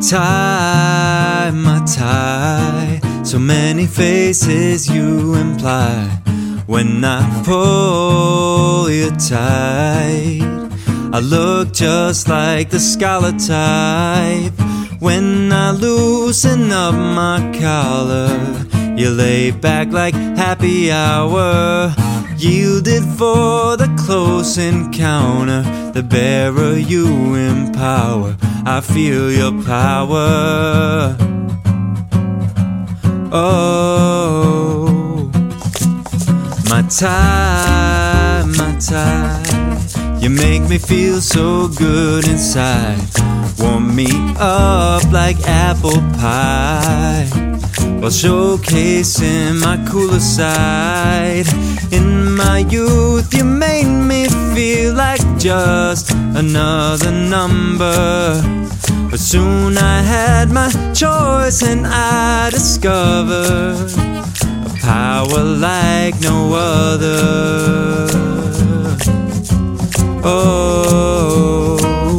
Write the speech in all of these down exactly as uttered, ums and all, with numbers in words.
tie, my tie, so many faces you imply. When I pull you tight, I look just like the scholar type. When I loosen up my collar, you lay back like happy hour. Yielded for the close encounter, the bearer you empower. I feel your power. Oh, my tie, my tie, you make me feel so good inside. Warm me up like apple pie, while showcasing my cooler side. In my youth you made me feel like just another number, but soon I had my choice and I discovered a power like no other. Oh,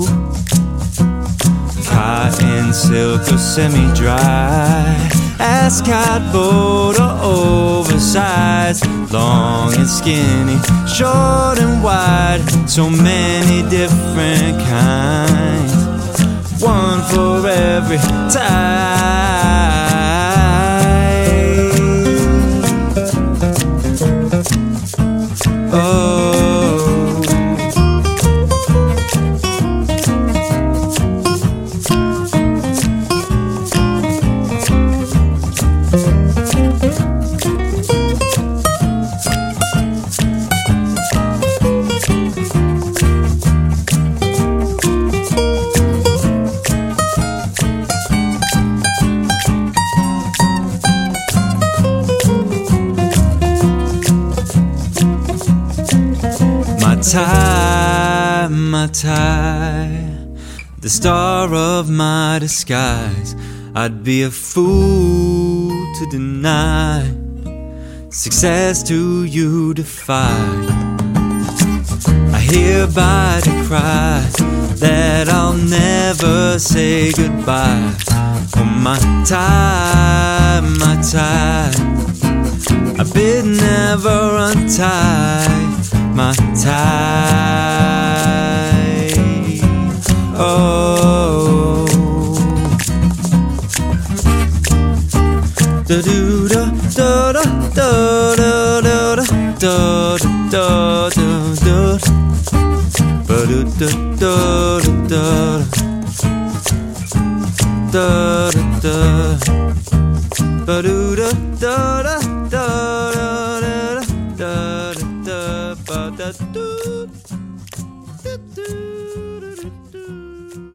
cotton, silk or semi-dry, as cardboard or oversized, long and skinny, short and wide, so many different kinds, one for every type. Oh, tie, my tie, the star of my disguise. I'd be a fool to deny success to you defy. I hereby decry that I'll never say goodbye. Oh, my tie, my tie, I bid never untie my tie. Oh, da do da da da da da da da da da da, ba do da da da da da da, ba do da da da.